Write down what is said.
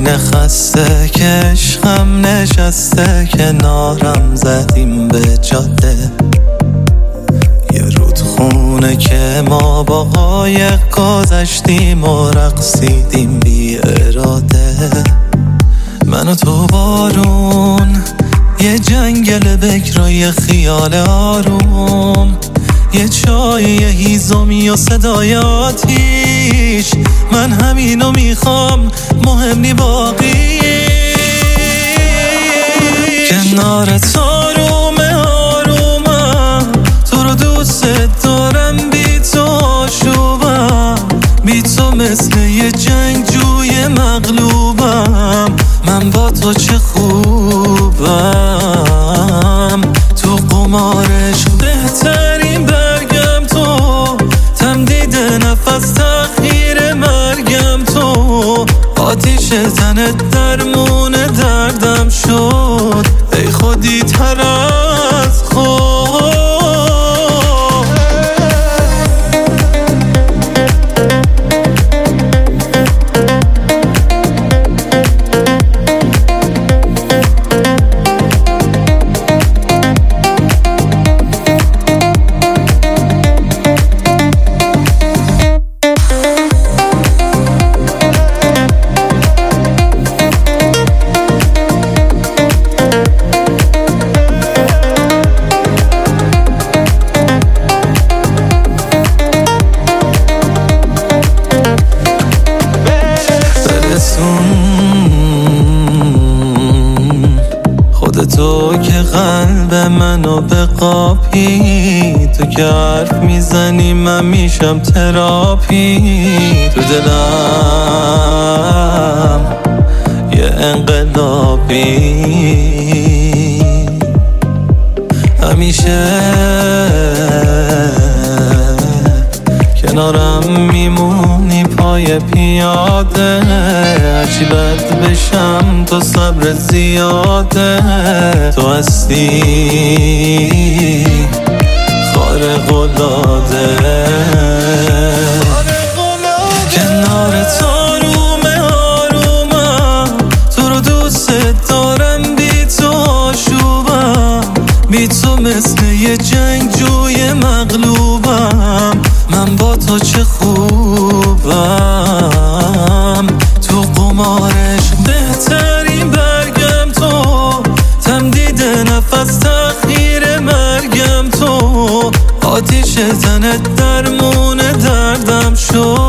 سینه خسته که عشقم نشسته کنارم زدیم به جاده یه رودخونه که ما با قایق گذشتیم و رقصیدیم بی اراده من و تو بارون یه جنگل بکرای خیال آروم یه چای یه هیزمی و صدای آتیش من همینو میخوام مهم نی باقی کنارت آرومه آرومم تو رو دوست دارم بی تو آشوبم بی تو مثل یه جنگجوی مغلوبم من با تو چه خوبم تو قمارش بهترین برگم تو تمدید نفس تأخیر مرگم تو آتیش تنت درمون دردم شد ای خودی تر از خود تو که قلب منو به قاپی تو که حرف میزنی من میشم تراپی تو دلم یه انقلابی همیشه کنارم میمونی پای پیاده هرچی بد بشم تو صبر زیاده تو هستی خارق‌العاده کنارت آرومه آرومم تو رو دوست دارم بی تو آشوبم بی تو مثل یه جنگجوی مغلوبم من با تو چه خوبم تو قمارش بهترین برگم تو تمدید نفس تأخیر مرگم تو آتیش تنت درمون دردم شد